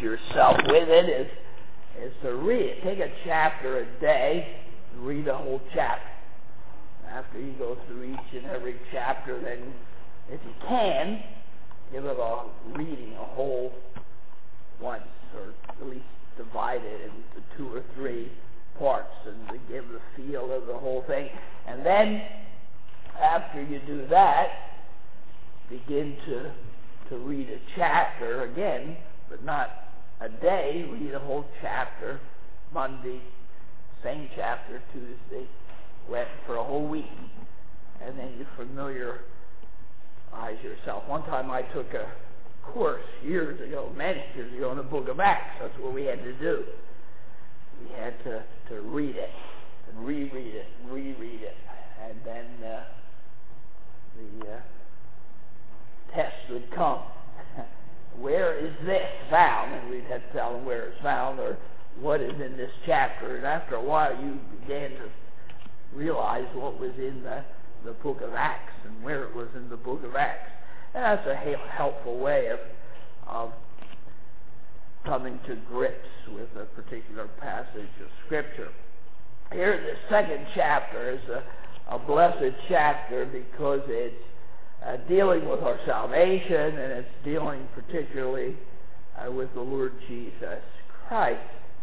yourself with it is to read it. Take a chapter a day and read a whole chapter. After you go through each and every chapter, then if you can, give it a reading a whole once, or at least divide it into 2 or 3 parts and to give the feel of the whole thing. And then, after you do that, begin to read a chapter again, but not a day. Read a whole chapter Monday, same chapter Tuesday, went for a whole week, and then you familiarize yourself. One time I took a course years ago, many years ago, in the book of Acts. That's what we had to do. We had to read it and reread it and reread it, and then the test would come. Where is this found? And we'd have to tell them where it's found or what is in this chapter. And after a while, you began to realize what was in the book of Acts and where it was in the book of Acts. And that's a helpful way of coming to grips with a particular passage of Scripture. Here, the second chapter is a blessed chapter because it's dealing with our salvation, and it's dealing particularly with the Lord Jesus Christ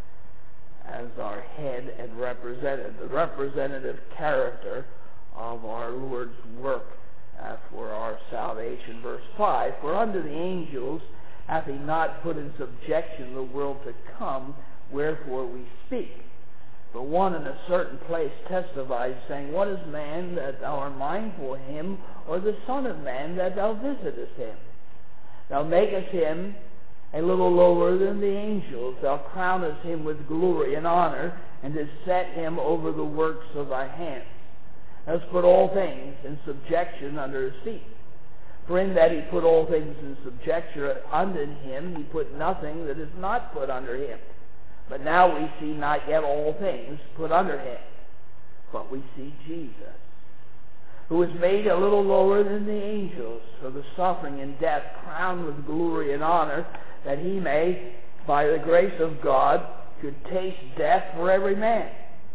as our head and representative, the representative character of our Lord's work for our salvation. Verse 5, for unto the angels hath he not put in subjection the world to come, wherefore we speak. But one in a certain place testifies, saying, what is man that thou art mindful of him, or the Son of Man that thou visitest him? Thou makest him a little lower than the angels. Thou crownest him with glory and honor, and hast set him over the works of thy hands. Thou hast put all things in subjection under his feet. For in that he put all things in subjection under him, he put nothing that is not put under him. But now we see not yet all things put under him, but we see Jesus, who was made a little lower than the angels for the suffering and death, crowned with glory and honor, that he may, by the grace of God, should taste death for every man.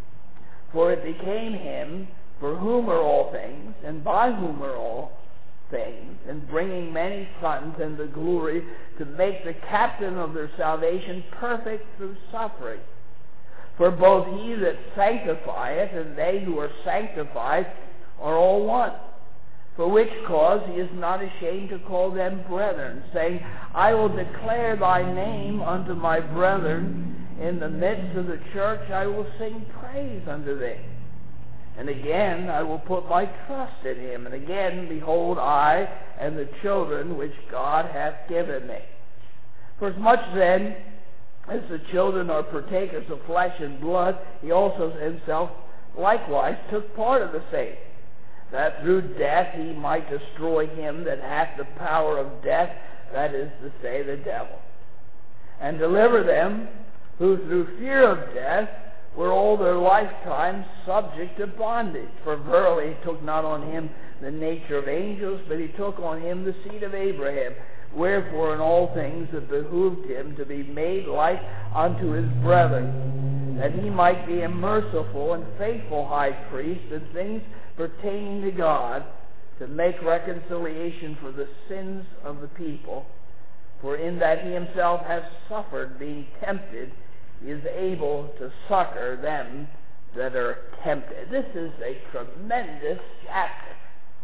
For it became him, for whom are all things, and by whom are all things, and bringing many sons into glory, to make the captain of their salvation perfect through suffering. For both he that sanctifieth and they who are sanctified are all one. For which cause he is not ashamed to call them brethren, saying, I will declare thy name unto my brethren. In the midst of the church I will sing praise unto thee. And again, I will put my trust in him. And again, behold, I and the children which God hath given me. For as much then as the children are partakers of flesh and blood, he also himself likewise took part of the same, that through death he might destroy him that hath the power of death, that is to say, the devil, and deliver them who through fear of death were all their lifetime subject to bondage. For verily he took not on him the nature of angels, but he took on him the seed of Abraham. Wherefore in all things it behooved him to be made like unto his brethren, that he might be a merciful and faithful high priest in things pertaining to God, to make reconciliation for the sins of the people. For in that he himself has suffered, being tempted, he is able to succor them that are tempted. This is a tremendous chapter.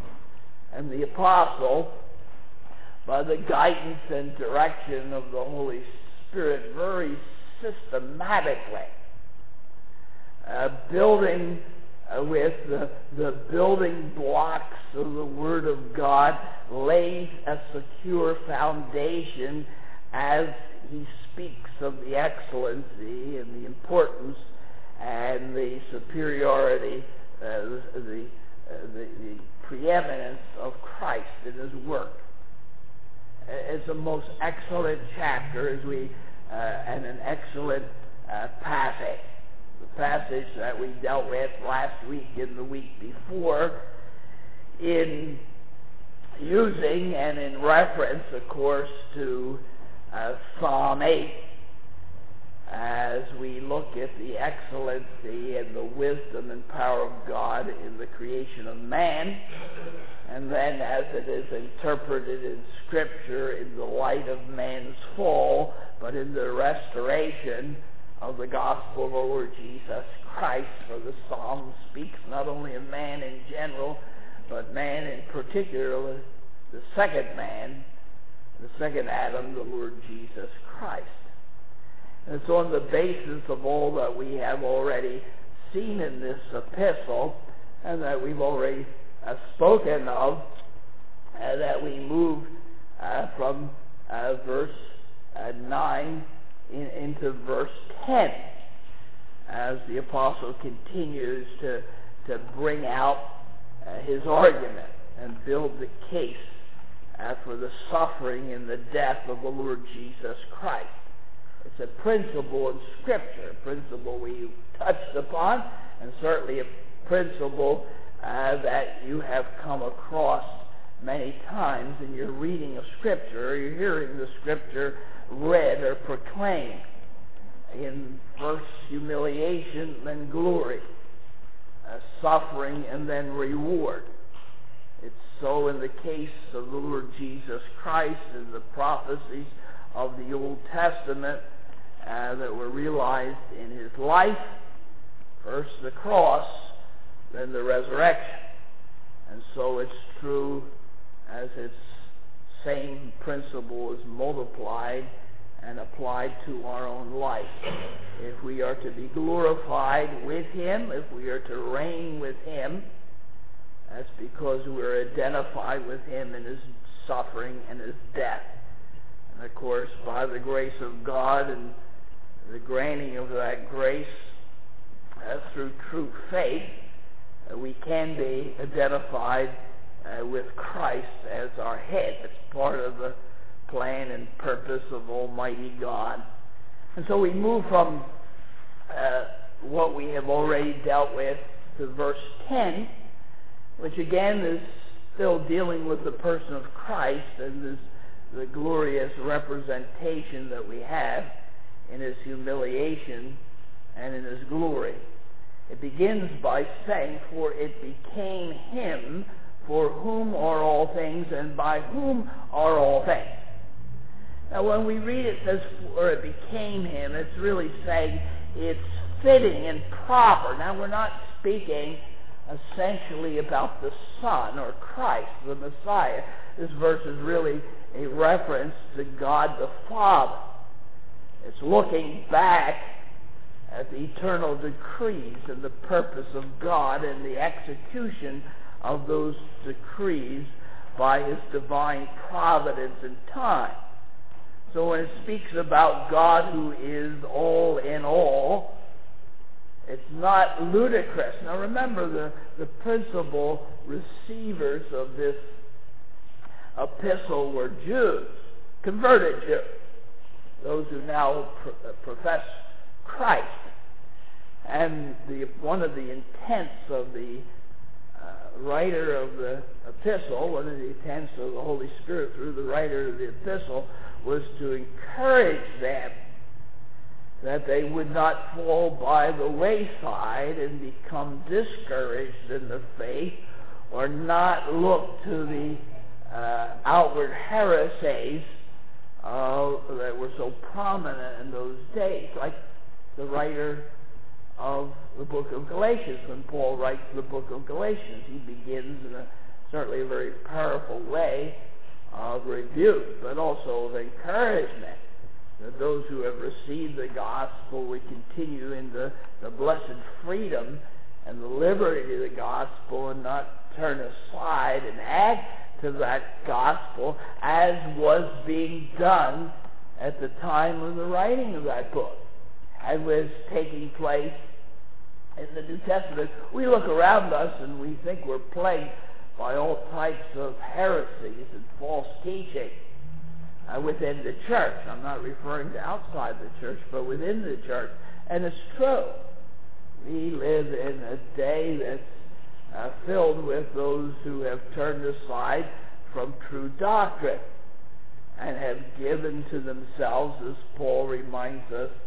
And the apostle, by the guidance and direction of the Holy Spirit, very systematically, building with the building blocks of the Word of God, lays a secure foundation as he speaks of the excellency and the importance and the superiority, the preeminence of Christ in his work. It's a most excellent chapter and an excellent passage. The passage that we dealt with last week and the week before, in using and in reference, of course, to Psalm 8, as we look at the excellency and the wisdom and power of God in the creation of man, and then as it is interpreted in Scripture in the light of man's fall, but in the restoration of the gospel of our Lord Jesus Christ. For the Psalm speaks not only of man in general, but man in particular, the second man, the second Adam, the Lord Jesus Christ. And it's on the basis of all that we have already seen in this epistle, and that we've already spoken of, that we move from verse 9 into verse 10, as the apostle continues to bring out his argument and build the case for the suffering and the death of the Lord Jesus Christ. It's a principle in Scripture, a principle we touched upon, and certainly a principle that you have come across many times in your reading of Scripture, or you're hearing the Scripture read or proclaimed. In first humiliation, then glory, suffering, and then reward. It's so in the case of the Lord Jesus Christ and the prophecies of the Old Testament that were realized in his life. First the cross, then the resurrection. And so it's true as its same principle is multiplied and applied to our own life. If we are to be glorified with him, if we are to reign with him, that's because we're identified with him in his suffering and his death. And of course, by the grace of God and the granting of that grace through true faith, we can be identified with Christ as our head. It's part of the plan and purpose of Almighty God. And so we move from what we have already dealt with to verse 10, which again is still dealing with the person of Christ and the glorious representation that we have in his humiliation and in his glory. It begins by saying, "For it became him for whom are all things, and by whom are all things." Now when we read it says, "For it became him," it's really saying it's fitting and proper. Now we're not speaking essentially about the Son or Christ, the Messiah. This verse is really a reference to God the Father. It's looking back at the eternal decrees and the purpose of God and the execution of those decrees by his divine providence and time. So when it speaks about God who is all in all, it's not ludicrous. Now remember, the principal receivers of this epistle were Jews, converted Jews, those who now profess Christ. And one of the intents of the writer of the epistle, one of the intents of the Holy Spirit through the writer of the epistle, was to encourage them that they would not fall by the wayside and become discouraged in the faith, or not look to the outward heresies that were so prominent in those days, like the writer of the book of Galatians. When Paul writes the book of Galatians, he begins in certainly a very powerful way of rebuke, but also of encouragement, that those who have received the gospel would continue in the blessed freedom and the liberty of the gospel, and not turn aside and add to that gospel, as was being done at the time of the writing of that book, and was taking place in the New Testament. We look around us and we think we're plagued by all types of heresies and false teaching within the church. I'm not referring to outside the church, but within the church. And it's true. We live in a day that's filled with those who have turned aside from true doctrine and have given to themselves, as Paul reminds us,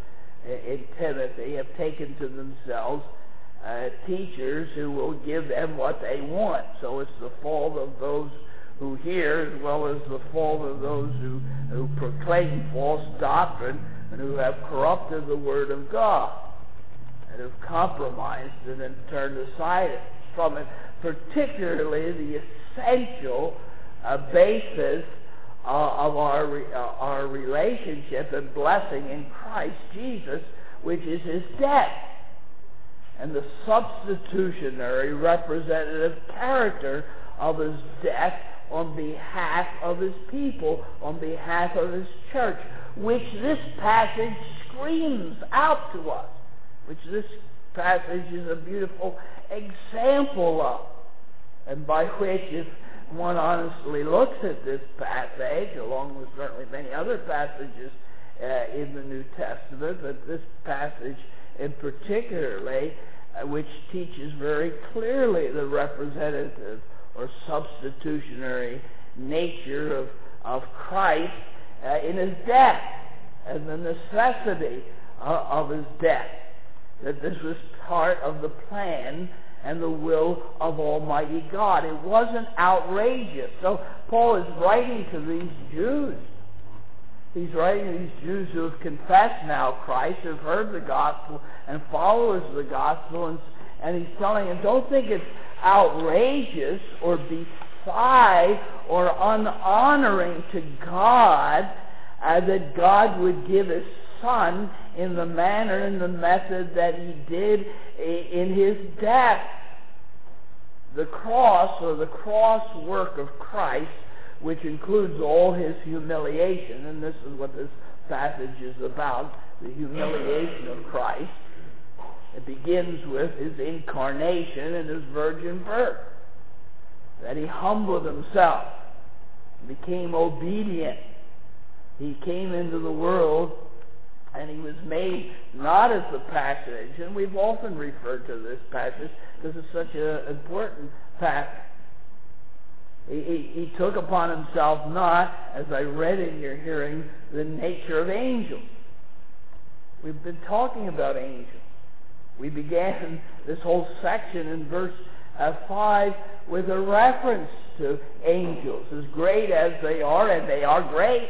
in Timothy have taken to themselves teachers who will give them what they want. So it's the fault of those who hear as well as the fault of those who proclaim false doctrine and who have corrupted the Word of God and have compromised it and turned aside from it, particularly the essential basis of our relationship and blessing in Christ Jesus, which is His death, and the substitutionary representative character of His death on behalf of His people, on behalf of His church, which this passage screams out to us, which this passage is a beautiful example of, and by which, if one honestly looks at this passage, along with certainly many other passages in the New Testament, but this passage in particularly, which teaches very clearly the representative or substitutionary nature of Christ in His death and the necessity of His death, that this was part of the plan and the will of Almighty God. It wasn't outrageous. So Paul is writing to these Jews. He's writing to these Jews who have confessed now Christ, who have heard the gospel and followers of the gospel, and he's telling them, don't think it's outrageous or beside or unhonoring to God that God would give His Son in the manner and the method that He did in His death. The cross, or the cross work of Christ, which includes all His humiliation, and this is what this passage is about, the humiliation of Christ. It begins with His incarnation and His virgin birth, that He humbled Himself, became obedient. He came into the world, and He was made not as the passage, and we've often referred to this passage because it's such an important passage. He took upon Himself not, as I read in your hearing, the nature of angels. We've been talking about angels. We began this whole section in verse 5 with a reference to angels, as great as they are, and they are great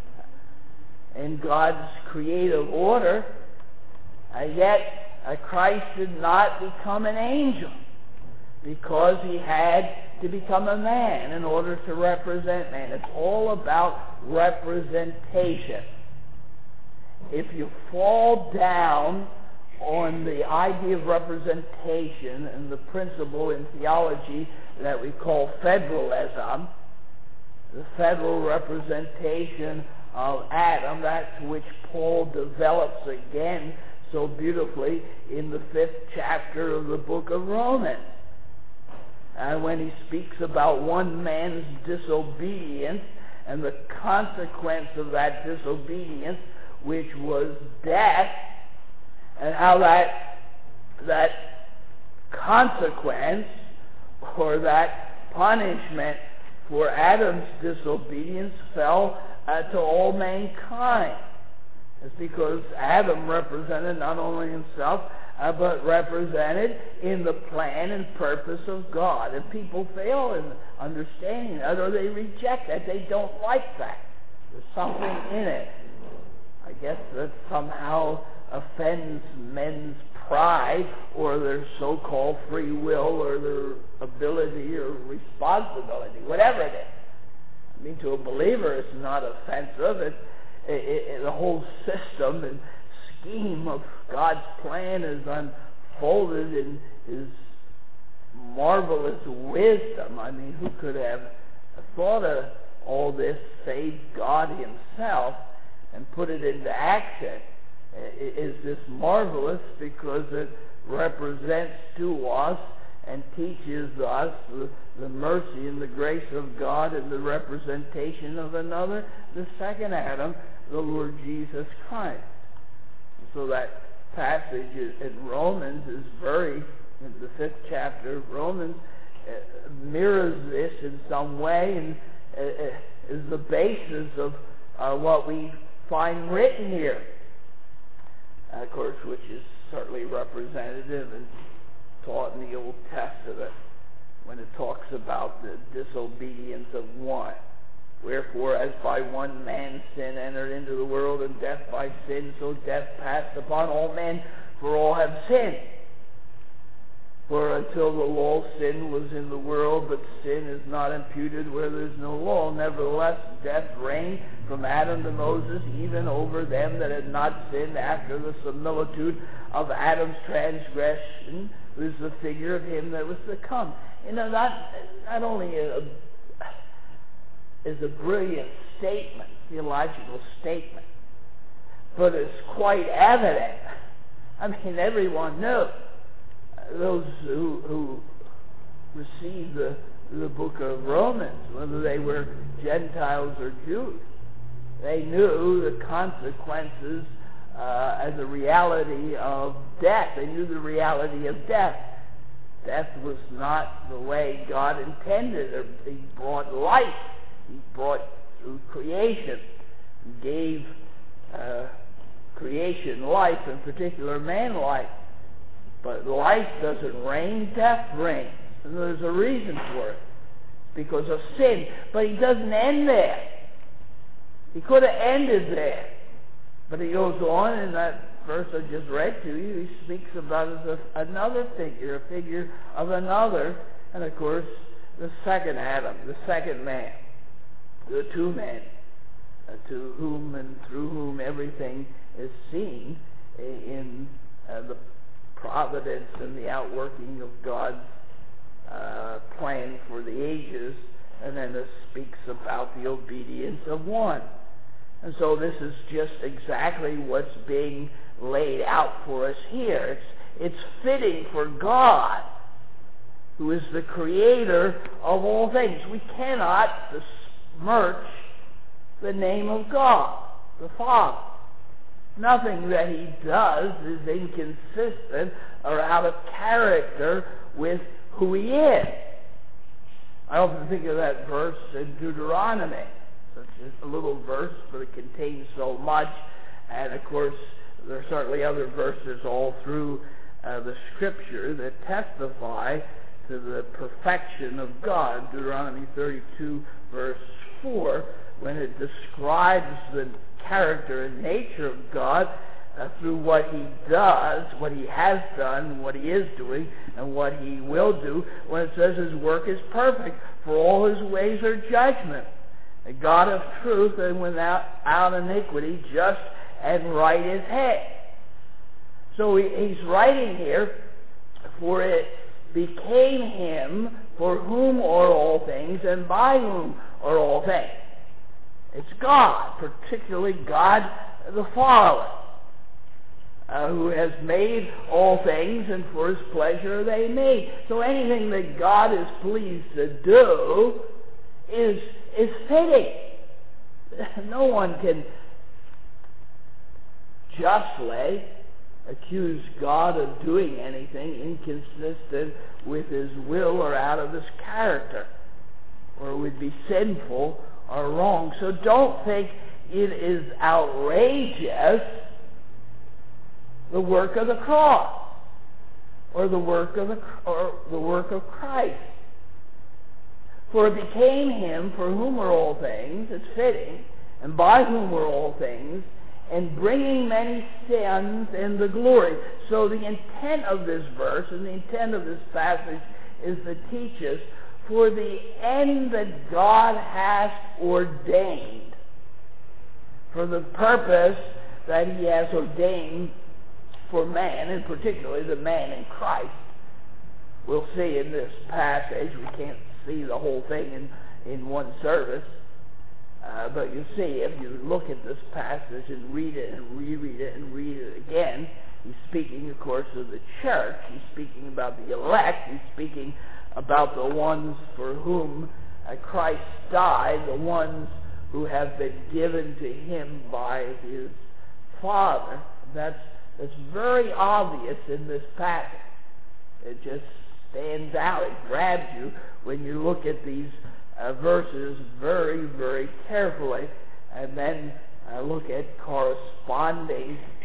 in God's creative order, yet Christ did not become an angel because He had to become a man in order to represent man. It's all about representation. If you fall down on the idea of representation and the principle in theology that we call federalism, the federal representation of Adam, that's which Paul develops again so beautifully in the 5th chapter of the book of Romans. And when he speaks about one man's disobedience and the consequence of that disobedience, which was death, and how that consequence or that punishment for Adam's disobedience fell to all mankind. It's because Adam represented not only himself, but represented in the plan and purpose of God. And people fail in understanding that, or they reject that. They don't like that. There's something in it, I guess, that somehow offends men's pride or their so-called free will or their ability or responsibility, whatever it is. I mean, to a believer, it's not offensive. The whole system and scheme of God's plan is unfolded in His marvelous wisdom. I mean, who could have thought of all this save God Himself and put it into action? Is this marvelous because it represents to us and teaches us the mercy and the grace of God and the representation of another, the second Adam, the Lord Jesus Christ. So that passage in Romans is in the 5th chapter of Romans, mirrors this in some way and is the basis of what we find written here. of course, which is certainly representative and taught in the Old Testament when it talks about the disobedience of one. Wherefore, as by one man sin entered into the world, and death by sin, so death passed upon all men, for all have sinned. For until the law, sin was in the world, but sin is not imputed where there is no law. Nevertheless, death reigned from Adam to Moses, even over them that had not sinned, after the similitude of Adam's transgression, who is the figure of him that was to come. Not only is a brilliant statement, theological statement, but it's quite evident. I mean, everyone knows. Those who received the book of Romans, whether they were Gentiles or Jews, they knew the consequences as a reality of death. They knew the reality of death. Death was not the way God intended. He brought life. He brought through creation. He gave creation life, in particular man life. But life doesn't reign, death reigns. And there's a reason for it. Because of sin. But he doesn't end there. He could have ended there. But he goes on in that verse I just read to you. He speaks about it as another figure, a figure of another. And of course, the second Adam, the second man. The two men, to whom and through whom everything is seen in the providence and the outworking of God's plan for the ages, and then it speaks about the obedience of one. And so this is just exactly what's being laid out for us here. It's fitting for God, who is the creator of all things. We cannot besmirch the name of God, the Father. Nothing that he does is inconsistent or out of character with who he is. I often think of that verse in Deuteronomy. It's just a little verse, but it contains so much. And of course, there are certainly other verses all through the Scripture that testify to the perfection of God. Deuteronomy 32, verse 4, when it describes the character and nature of God through what he does, what he has done, what he is doing, and what he will do, when it says his work is perfect, for all his ways are judgment. A God of truth and without iniquity, just and right is head. So he's writing here, for it became him for whom are all things, and by whom are all things. It's God, particularly God the Father, who has made all things, and for his pleasure are they made. So anything that God is pleased to do is fitting. No one can justly accuse God of doing anything inconsistent with his will or out of his character, or would be sinful or wrong. So don't think it is outrageous, the work of the cross, or the work of Christ. For it became him for whom are all things, it's fitting, and by whom are all things, and bringing many sins into glory. So the intent of this verse and the intent of this passage is to teach us, for the end that God has ordained, for the purpose that he has ordained for man, and particularly the man in Christ. We'll see in this passage, we can't see the whole thing in one service, but you see, if you look at this passage and read it and reread it and read it again, he's speaking, of course, of the church. He's speaking about the elect. He's speaking about the ones for whom Christ died, the ones who have been given to him by his Father. That's very obvious in this passage. It just stands out. It grabs you when you look at these verses very, very carefully, and then look at corresponding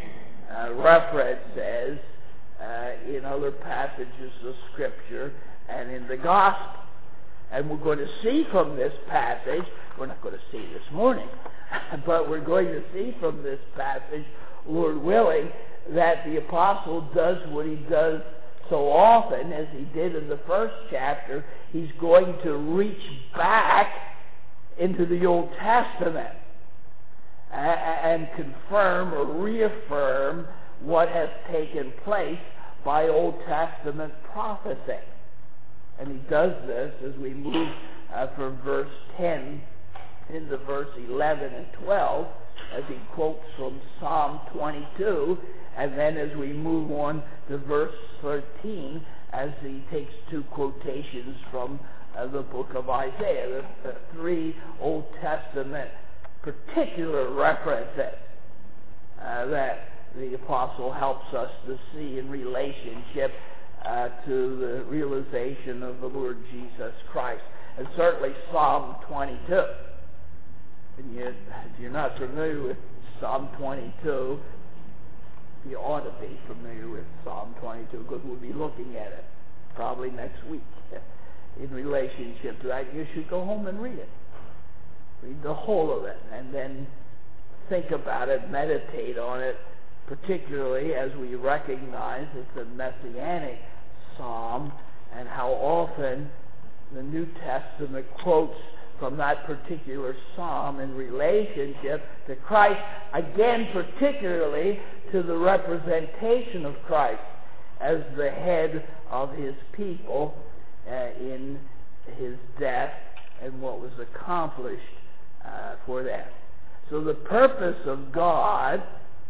references in other passages of Scripture and in the Gospel. And we're going to see from this passage, we're not going to see this morning, but we're going to see from this passage, Lord willing, that the apostle does what he does so often, as he did in the first chapter. He's going to reach back into the Old Testament and confirm or reaffirm what has taken place by Old Testament prophecy. And he does this as we move from verse 10 into verse 11 and 12, as he quotes from Psalm 22, and then as we move on to verse 13, as he takes two quotations from the book of Isaiah, the three Old Testament particular references that the apostle helps us to see in relationship to the realization of the Lord Jesus Christ. And certainly Psalm 22. And yet, if you're not familiar with Psalm 22, you ought to be familiar with Psalm 22, because we'll be looking at it probably next week in relationship to that. You should go home and read it. Read the whole of it, and then think about it, meditate on it, particularly as we recognize it's a messianic psalm, and how often the New Testament quotes from that particular psalm in relationship to Christ, again particularly to the representation of Christ as the head of his people in his death and what was accomplished for that. So the purpose of God,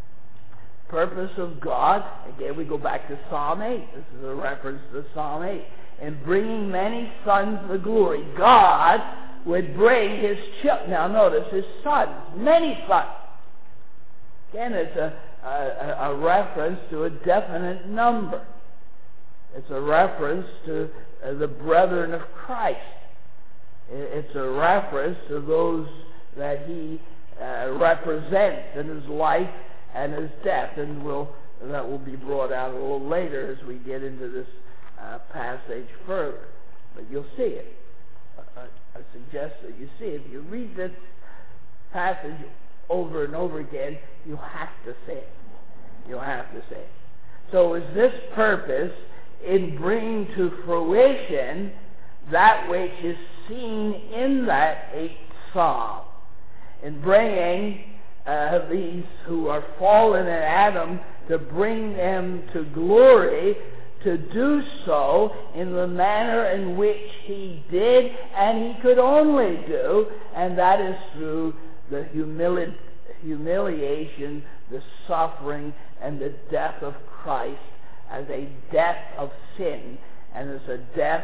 again we go back to Psalm 8. This is a reference to Psalm 8. In bringing many sons to glory, God would bring his children. Now notice, his sons, many sons. Again, it's a reference to a definite number. It's a reference to the brethren of Christ. It's a reference to those that he represents in his life and his death, and that will be brought out a little later as we get into this passage further. But you'll see it. I suggest that you see it. If you read this passage over and over again, you'll have to say it. You'll have to say it. So is this purpose in bringing to fruition that which is seen in that 8th Psalm, in bringing these who are fallen in Adam, to bring them to glory, to do so in the manner in which he did and he could only do, and that is through the humiliation, the suffering, and the death of Christ as a death of sin, and as a death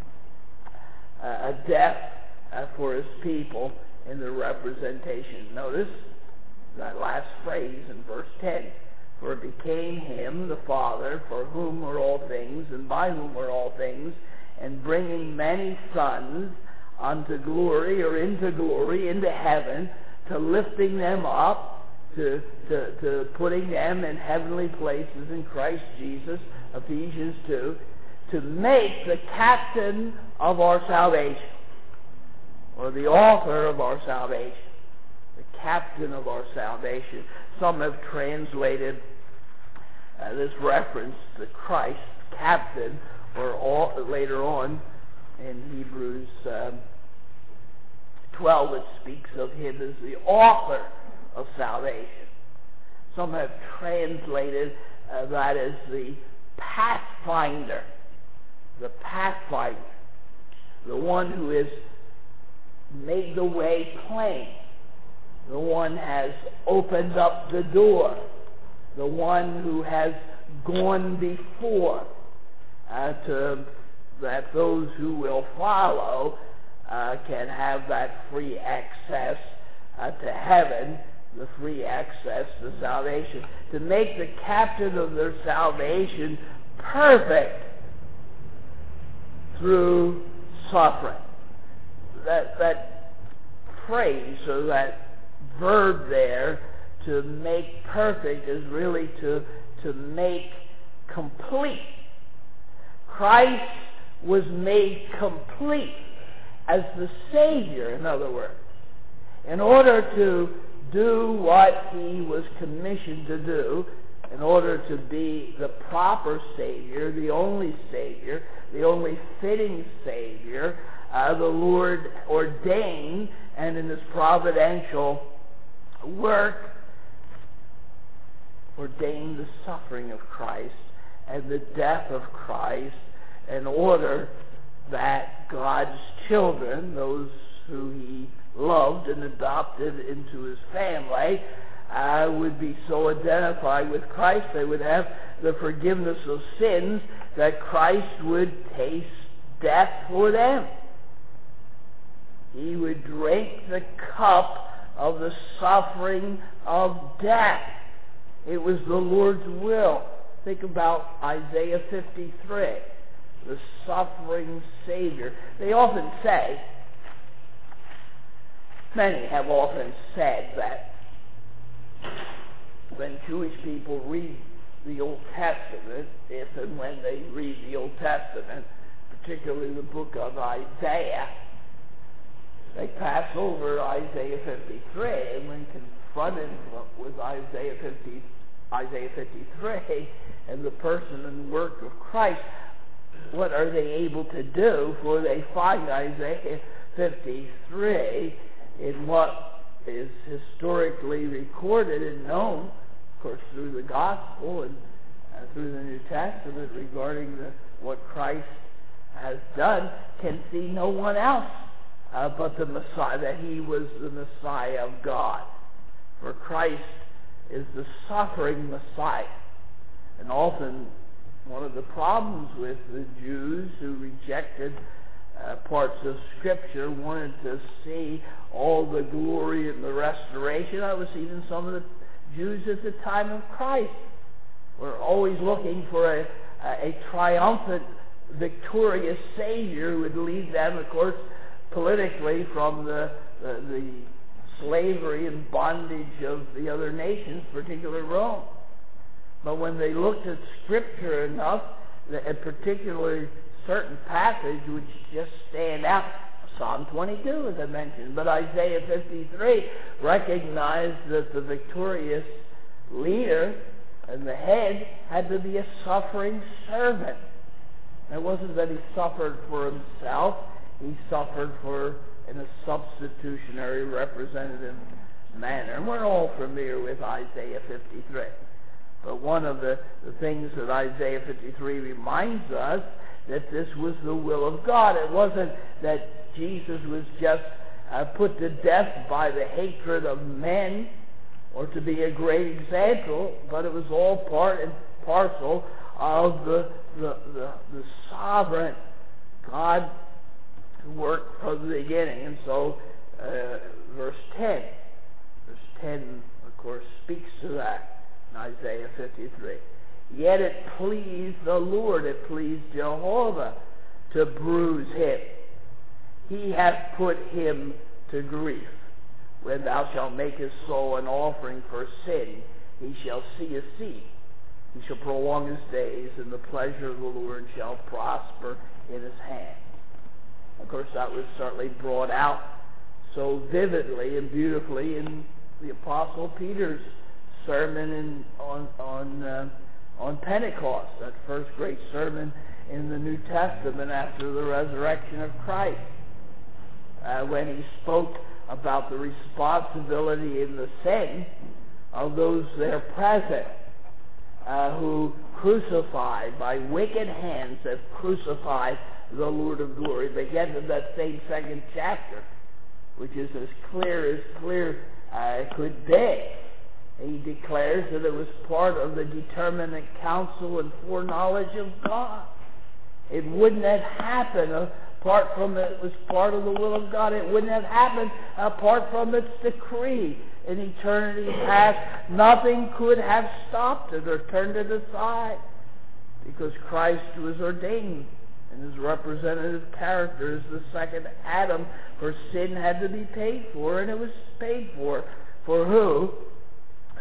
for his people in the representation. Notice that last phrase in verse 10. For it became him, the Father, for whom are all things, and by whom are all things, and bringing many sons unto glory, or into heaven, to lifting them up, to putting them in heavenly places in Christ Jesus, Ephesians 2, to make the captain of our salvation, or the author of our salvation, the captain of our salvation. Some have translated this reference to Christ, captain, or later on in Hebrews 12 it speaks of him as the author of salvation. Some have translated that as the pathfinder, the one who has made the way plain, the one has opened up the door, the one who has gone before, that those who will follow can have that free access to heaven, the free access to salvation, to make the captain of their salvation perfect through suffering. That phrase, or that verb there, to make perfect is really to make complete. Christ was made complete as the Savior, in other words, in order to do what he was commissioned to do, in order to be the proper Savior, the only fitting Savior. The Lord ordained, and in his providential work, ordained the suffering of Christ and the death of Christ in order that God's children, those who he loved and adopted into his family, would be so identified with Christ, they would have the forgiveness of sins, that Christ would taste death for them. He would drink the cup of the suffering of death. It was the Lord's will. Think about Isaiah 53, the suffering Savior. They often say, many have often said that when Jewish people read the Old Testament, if and when they read the Old Testament, particularly the book of Isaiah, they pass over Isaiah 53, and when confronted with Isaiah 53 and the person and work of Christ, what are they able to do? For they find Isaiah 53 in what is historically recorded and known, of course, through the Gospel and through the New Testament regarding what Christ has done, can see no one else but the Messiah, that he was the Messiah of God. For Christ is the suffering Messiah. And often one of the problems with the Jews who rejected parts of Scripture, wanted to see all the glory and the restoration. I was even some of the Jews at the time of Christ were always looking for a triumphant, victorious Savior who would lead them, of course, politically from the slavery and bondage of the other nations, particularly Rome. But when they looked at Scripture enough, and particularly certain passage which just stand out, Psalm 22, as I mentioned, but Isaiah 53 recognized that the victorious leader and the head had to be a suffering servant. It wasn't that he suffered for himself, he suffered in a substitutionary, representative manner. And we're all familiar with Isaiah 53. But one of the things that Isaiah 53 reminds us, that this was the will of God. It wasn't that Jesus was just put to death by the hatred of men or to be a great example, but it was all part and parcel of the sovereign God work from the beginning. And so verse 10 of course speaks to that in Isaiah 53. Yet it pleased the Lord, it pleased Jehovah to bruise him. He hath put him to grief. When thou shalt make his soul an offering for sin, he shall see a seed. He shall prolong his days, and the pleasure of the Lord shall prosper in his hand. Of course, that was certainly brought out so vividly and beautifully in the Apostle Peter's sermon on Pentecost, that first great sermon in the New Testament after the resurrection of Christ, when he spoke about the responsibility and the sin of those there present who crucified, by wicked hands have crucified the Lord of glory. They get to that same second chapter, which is as clear could be. He declares that it was part of the determinate counsel and foreknowledge of God. It wouldn't have happened apart from it was part of the will of God. It wouldn't have happened apart from its decree. In eternity past, nothing could have stopped it or turned it aside, because Christ was ordained in his representative character as the second Adam, for sin had to be paid for, and it was paid for. For who?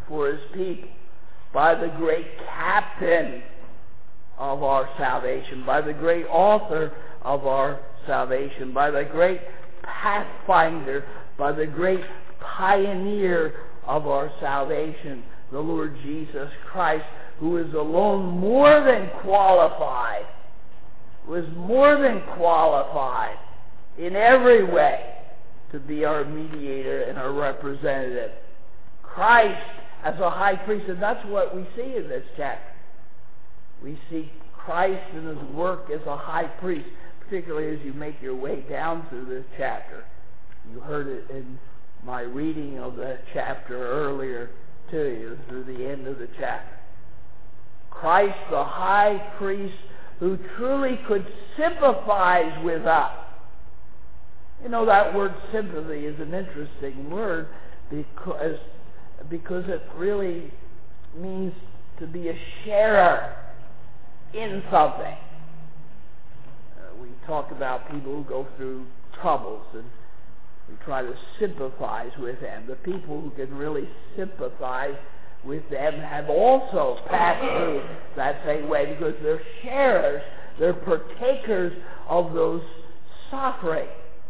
for his people, by the great captain of our salvation, by the great author of our salvation, by the great pathfinder, by the great pioneer of our salvation, the Lord Jesus Christ, who is alone more than qualified, was more than qualified in every way to be our mediator and our representative. Christ as a high priest, and that's what we see in this chapter. We see Christ and his work as a high priest, particularly as you make your way down through this chapter. You heard it in my reading of the chapter earlier to you, through the end of the chapter. Christ, the high priest, who truly could sympathize with us. You know, that word sympathy is an interesting word because it really means to be a sharer in something. We talk about people who go through troubles, and we try to sympathize with them. The people who can really sympathize with them have also passed through that same way, because they're sharers, they're partakers of those suffering.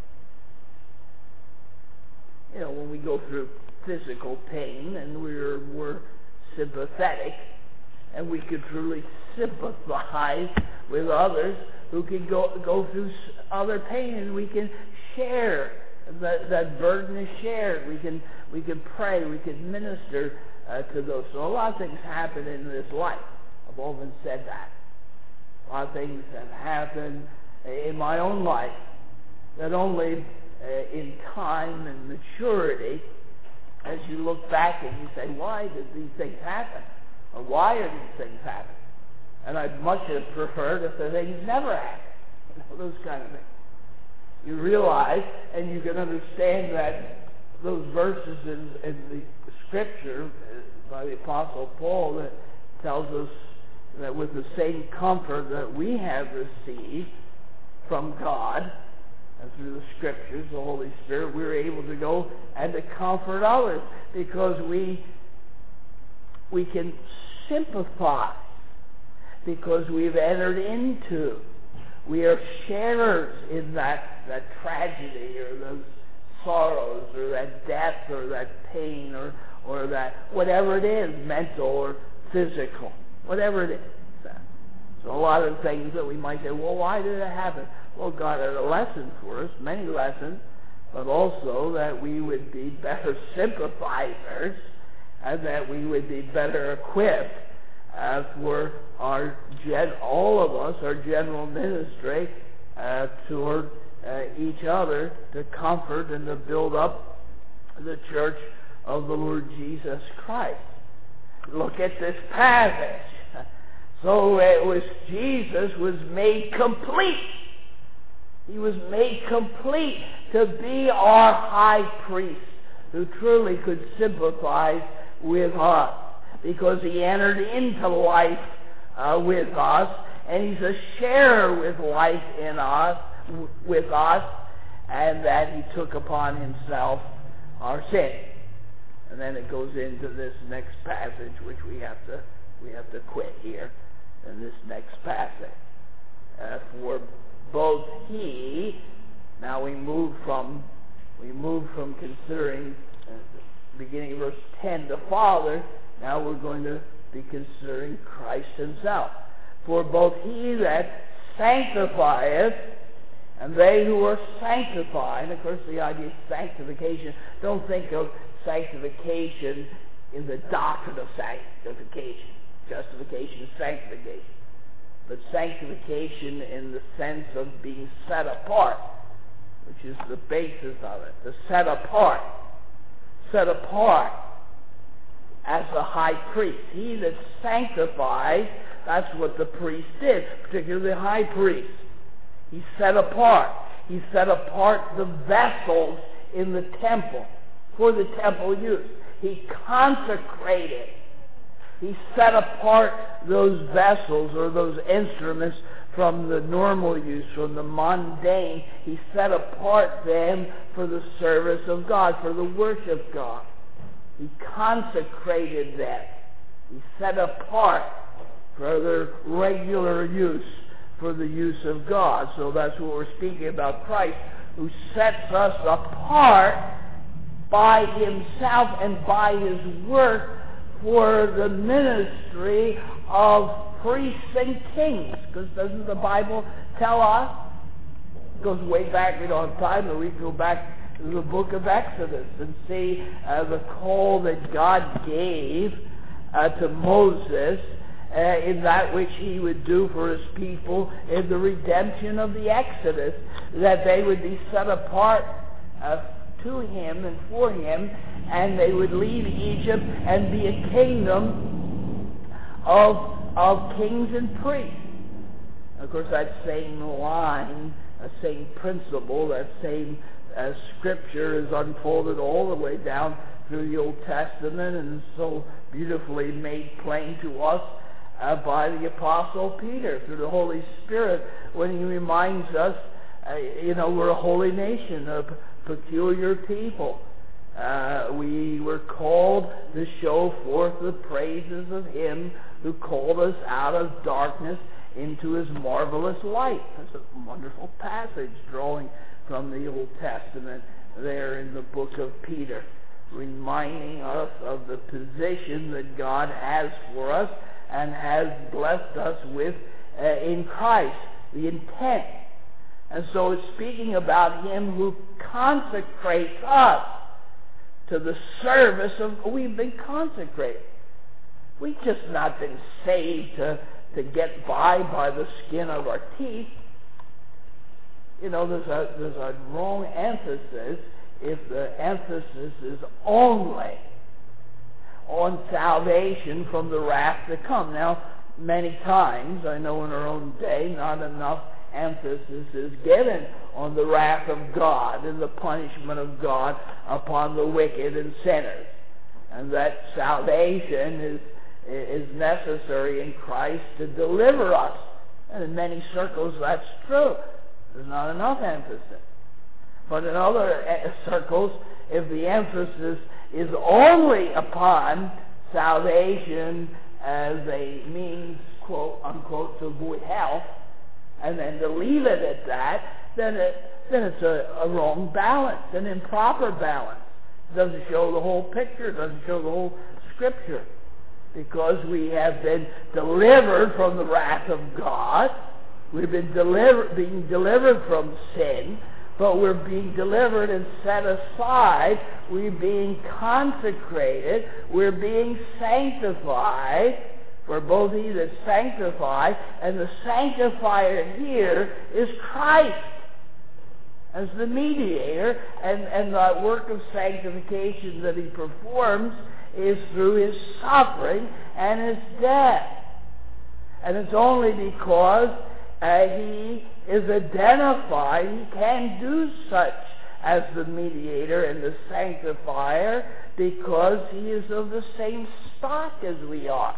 You know, when we go through physical pain and we're sympathetic, and we can truly sympathize with others who can go through other pain, and we can share that burden is shared. We can pray, we can minister to those. So a lot of things happen in this life. I've often said that. A lot of things have happened in my own life that only in time and maturity, as you look back and you say, why did these things happen? Or why are these things happening? And I'd much have preferred if the things never happened. You know, those kind of things. You realize and you can understand that those verses in the Scripture by the Apostle Paul that tells us that with the same comfort that we have received from God and through the Scriptures, the Holy Spirit, we're able to go and to comfort others, because we can sympathize, because we've entered into, we are sharers in that tragedy or those sorrows or that death or that pain or that whatever it is, mental or physical, whatever it is. So a lot of things that we might say, well, why did it happen? Well, God had a lesson for us, many lessons, but also that we would be better sympathizers and that we would be better equipped for all of us, our general ministry, toward each other, to comfort and to build up the church of the Lord Jesus Christ. Look at this passage. So it was, Jesus was made complete. He was made complete to be our high priest, who truly could sympathize with us, because he entered into life with us, and he's a sharer with life in us, with us, and that he took upon himself our sin. And then it goes into this next passage, which we have to quit here in this next passage. For both he, now we move from considering beginning of verse 10 the Father. Now we're going to be considering Christ himself. For both he that sanctifieth and they who are sanctified. And of course the idea of sanctification, don't think of sanctification in the doctrine of sanctification. Justification, sanctification. But sanctification in the sense of being set apart, which is the basis of it. To set apart. Set apart as the high priest. He that sanctifies, that's what the priest did, particularly the high priest. He set apart. He set apart the vessels in the temple for the temple use. He consecrated. He set apart those vessels or those instruments from the normal use, from the mundane. He set apart them for the service of God, for the worship of God. He consecrated them. He set apart for their regular use, for the use of God. So that's what we're speaking about, Christ, who sets us apart by himself and by his work for the ministry of priests and kings. Because doesn't the Bible tell us? It goes way back, we don't have time, but we can go back to the book of Exodus and see the call that God gave to Moses in that which he would do for his people in the redemption of the Exodus, that they would be set apart to him and for him, and they would leave Egypt and be a kingdom of kings and priests. Of course, that same line, that same principle, that same scripture is unfolded all the way down through the Old Testament and so beautifully made plain to us by the Apostle Peter through the Holy Spirit when he reminds us, we're a holy nation, a peculiar people. We were called to show forth the praises of him who called us out of darkness into his marvelous light. That's a wonderful passage drawing from the Old Testament there in the book of Peter, reminding us of the position that God has for us and has blessed us with in Christ, the intent. And so it's speaking about him who consecrates us to the service of, we've been consecrated. We've just not been saved to get by the skin of our teeth. There's a wrong emphasis if the emphasis is only on salvation from the wrath to come. Now, many times, I know in our own day, not enough emphasis is given on the wrath of God and the punishment of God upon the wicked and sinners, and that salvation is necessary in Christ to deliver us. And in many circles that's true. There's not enough emphasis. But in other circles, if the emphasis is only upon salvation as a means, quote unquote, to avoid hell, and then to leave it at that, then it's a wrong balance, an improper balance. It doesn't show the whole picture, it doesn't show the whole Scripture. Because we have been delivered from the wrath of God, we've been being delivered from sin, but we're being delivered and set aside, we're being consecrated, we're being sanctified. For both he that sanctifies, and the sanctifier here is Christ as the mediator, and the work of sanctification that he performs is through his suffering and his death. And it's only because he is identified, he can do such as the mediator and the sanctifier, because he is of the same stock as we are.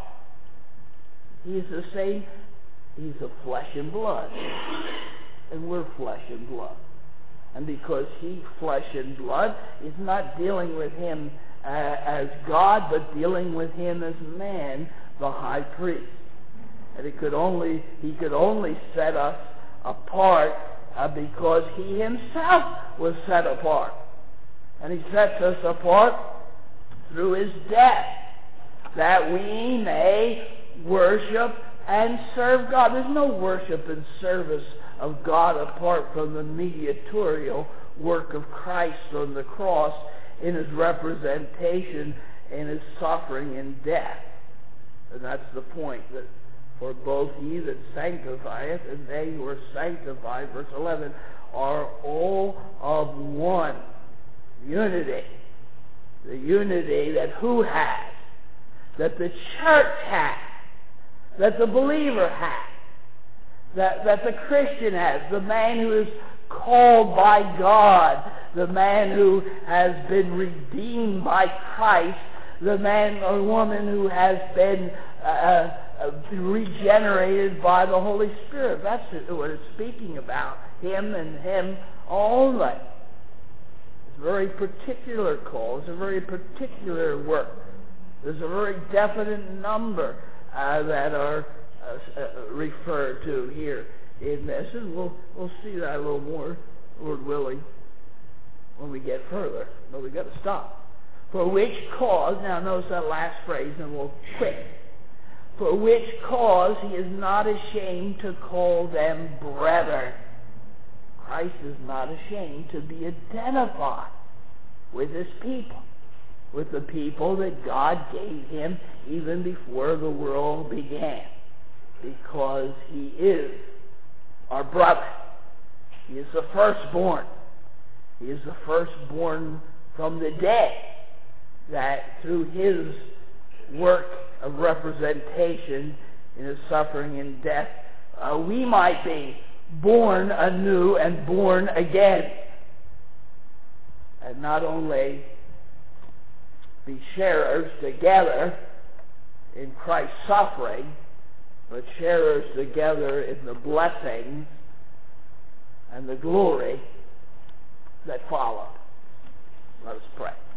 He's the same, he's of flesh and blood. And we're flesh and blood. And because he's flesh and blood, he's not dealing with him as God, but dealing with him as man, the high priest. And he could only set us apart because he himself was set apart. And he sets us apart through his death, that we may worship and serve God. There's no worship and service of God apart from the mediatorial work of Christ on the cross in his representation in his suffering and death. And that's the point, that for both he that sanctifieth and they who are sanctified, verse 11, are all of one unity. The unity that who has? That the church has. That the believer has, that the Christian has, the man who is called by God, the man who has been redeemed by Christ, the man or woman who has been regenerated by the Holy Spirit. That's what it's speaking about, him and him only. It's a very particular call. It's a very particular work. There's a very definite number that are referred to here in this, and we'll see that a little more, Lord willing, when we get further. But we've got to stop. For which cause, now notice that last phrase, and we'll quit. For which cause he is not ashamed to call them brethren. Christ is not ashamed to be identified with his people, with the people that God gave him even before the world began, because he is our brother. He is the firstborn. He is the firstborn from the dead, that through his work of representation in his suffering and death, we might be born anew and born again, and not only be sharers together in Christ's suffering, but sharers together in the blessings and the glory that followed. Let us pray.